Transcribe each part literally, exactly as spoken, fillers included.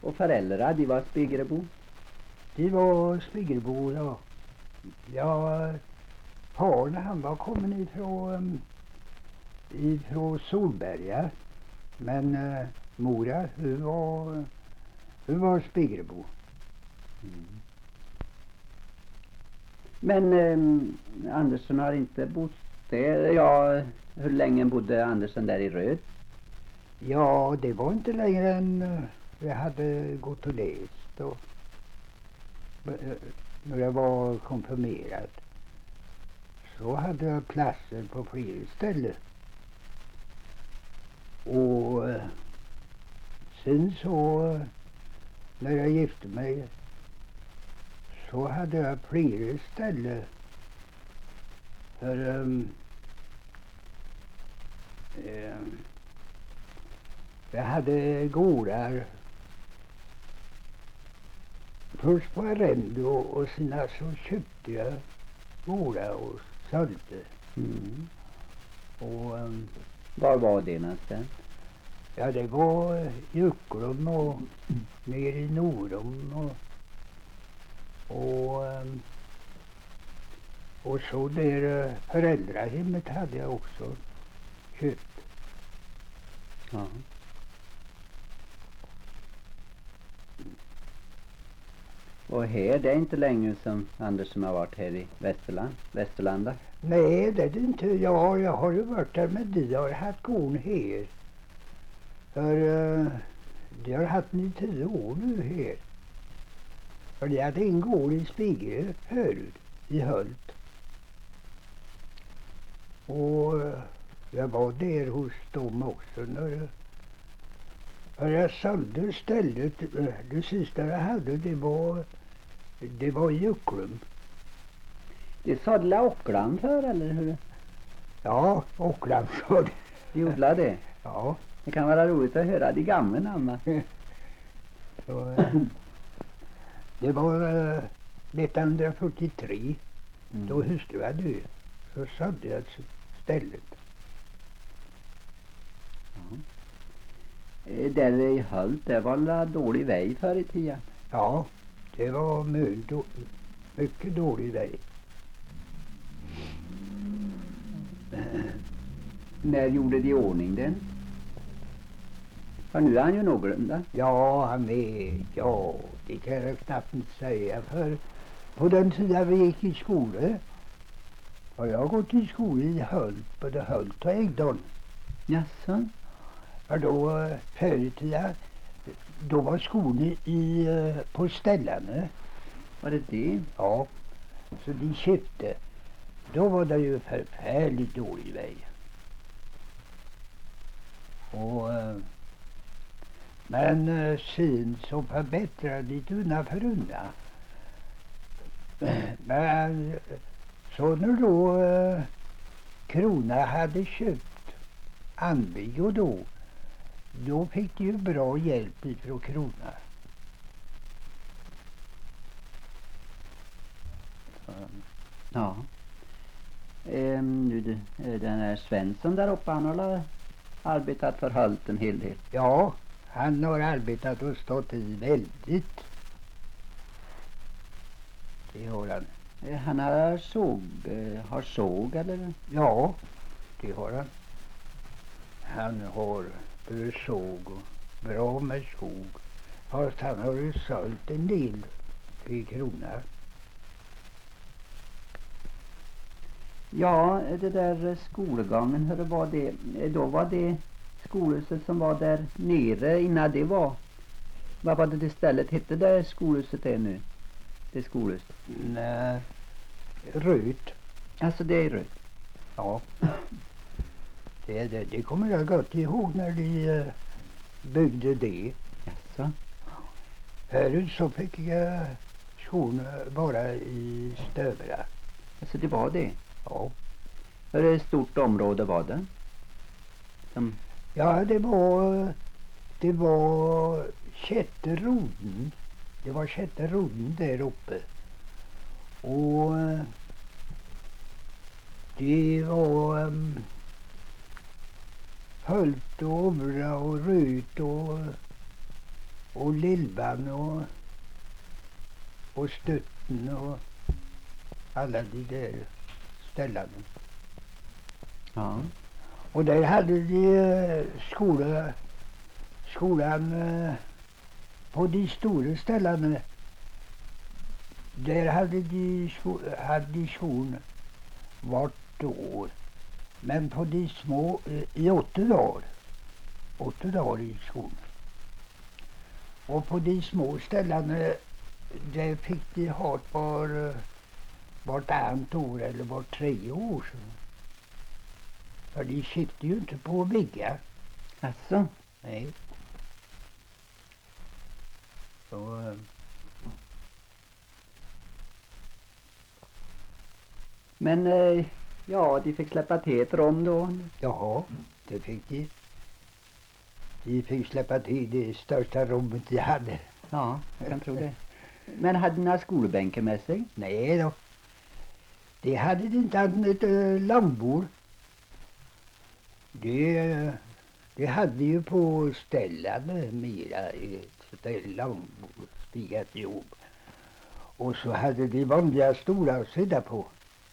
Och föräldrar, de var Spigerebo? De var Spigerebo, ja. Ja, faren han var kommit ifrån, ifrån Solberga. Men uh, mora, hon var, hon var Spigerebo. Mm. Men eh, Andersson har inte bott där. Ja, hur länge bodde Andersson där i Röd? Ja, det var inte längre än uh, jag hade gått och läst. Och, uh, när jag var konfirmerad. Så hade jag platser på flera ställen. Och uh, sen så, uh, när jag gifte mig, så hade jag flera ställen. För um, um, jag hade gårdar först på arrende och, och sen så köpte jag gårdar och sålde. Mm. Och um, var var det någonstans? Ja, det var Jucklum och ner i Norum och och, um, och så där föräldrahemmet hade jag också köpt. Ja. Och här, det är inte länge som Andersson har varit här i Västerland, Västerlanda? Nej, det är det inte. Ja, jag har ju varit där, men de har haft gården här. För uh, de har haft den i tio år nu här. För de hade en gård i Spigre förut, i Hult. Och uh, jag var där hos dem också när för jag sålde stället. Det sista jag hade, det var det var Jucklum. Det sådde Ockland för, eller hur? Ja, Ockland för det. De odlade det? Ja. Det kan vara roligt att höra de gamla namnen. Så, det var uh, nittonhundrafyrtiotre, mm. Då hustru var död. Så sålde jag stället. Ja. Där i Hult, det var en dålig väg förr i tiden. Ja, det var mycket, då, mycket dålig väg. När gjorde de i ordning den? För nu är han ju någorlunda. Ja, han är, ja, det kan jag knappt inte säga. För på den tiden vi gick i skolan, har jag gått i skolan i Hult, både Hult och Äggdon. Jaså? För då, förut, ja, då var skolan i, på ställarna. Var det det? Ja, så de köpte. Då var det ju förfärligt dålig väg. Och, men sen så förbättrade de undan för undan. Men så när då Krona hade köpt Anvig och då, då fick de ju bra hjälp ifrån Krona. Ja. Ehm, nu den här Svensson där uppe, han har arbetat för Hult en hel del. Ja, han har arbetat och stått i väldigt. Det har han. Han har såg, har såg eller? Ja, det har han. Han har både såg och bra med skog. Fast han har ju sålt en del i Krona. Ja, det där skolgången, hur var det? Då var det skolhuset som var där nere innan det var. Vad var det det stället hette där skolhuset är nu? Det skolhuset. Nej, Röt. Alltså det är Röt. Ja. Det, det, det kommer jag gott ihåg när de uh, byggde det. Jaså? Förut så fick jag skolorna bara i Stövra. Alltså det var det? Ja. Hur stort område var det? Som... Ja, det var det var Kätteroden. Det var Kätteroden där uppe. Och det var um, Hult och Ovra och Röt och och Lillban och, och Stutten och alla de där ställena. Ja. Och där hade de eh, skola, skolan eh, på de stora ställena. Där hade de, sko, hade de skon vart år. Men på de små, eh, i åtta dagar. Åtta dagar i skon. Och på de små ställena, där fick de ha ett var, eh, vartannat år eller vart tre år. Så. För de sitter ju inte på att bygga. Alltså. Nej. Så, eh, Men eh, ja, de fick släppa till ett rum då. ja, det fick de. De fick släppa till det största rummet de hade. Ja, jag kan tro det. Men hade ni några skolbänkar med sig? Nej då. Det hade de inte annat än ett äh, långbord. Det, det hade de ju på ställande mera ett långbord spikat ihop. Och så hade de vanliga stolar att sitta på.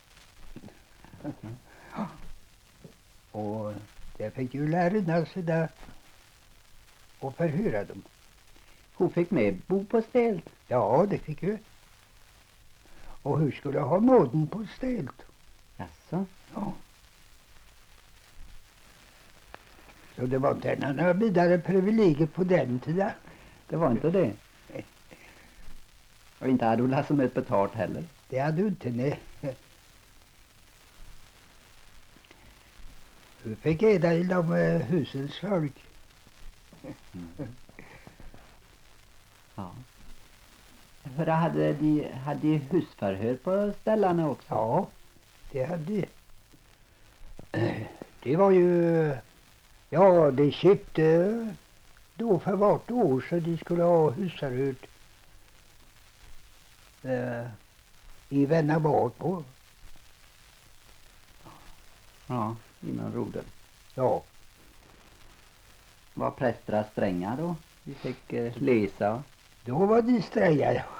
Och där fick ju lärarna sitta och förhöra dem. Hon fick med bo på stället. Ja, det fick ju. Och hur skulle ha maten på stället? Alltså. Ja. Så det var inte några vidare privilegier på den tiden. Det var inte det. Nej. Och inte hade hon som ett betalt heller. Det hade du inte, nej. Du fick äta i de eh, husens folk. Mm. Ja. För hade de, hade de husförhör på ställena också? Ja, det hade de. Det var ju... Ja, de köpte då för vart år så de skulle ha husförhör eh, i Vennabad på. Ja, innan roden. Ja, Var prästerna stränga då? Vi fick eh, läsa. då var de stränga. Ja.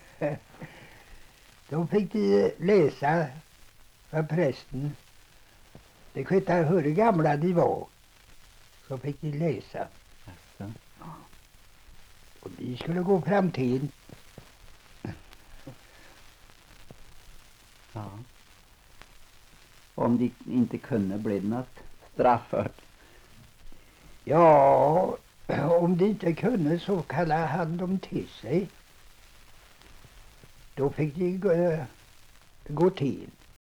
Då fick de läsa för prästen. Det kvittar hur gamla de var. Så fick de läsa. Alltså. Och de skulle gå fram till. Ja. Om de inte kunde bli det något straffört. Ja, om de inte kunde så kallade han dem till sig. Då fick de gå, gå till.